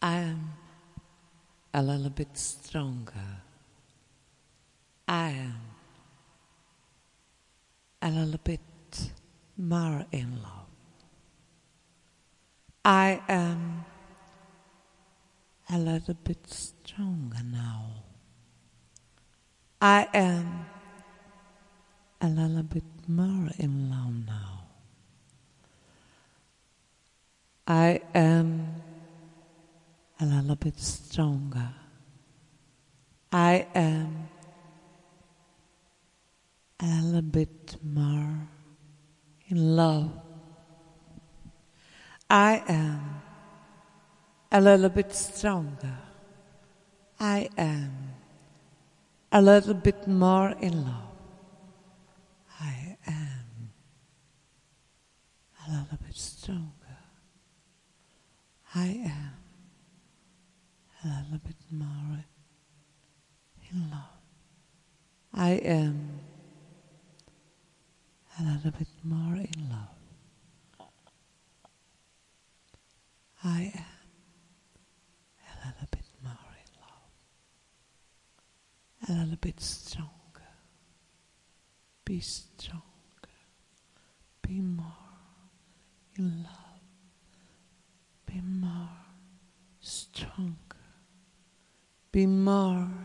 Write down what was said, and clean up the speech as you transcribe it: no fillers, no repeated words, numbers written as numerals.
I am a little bit stronger. I am a little bit more in love. I am a little bit stronger now. I am a little bit more in love now. I am a little bit stronger. I am a little bit more in love. I am a little bit stronger. I am a little bit more in love. I am a little bit stronger. I am a little bit more in love. I am a little bit more in love. I am a little bit more in love. A little bit stronger. Be stronger. Be more in love. Be more stronger. Be more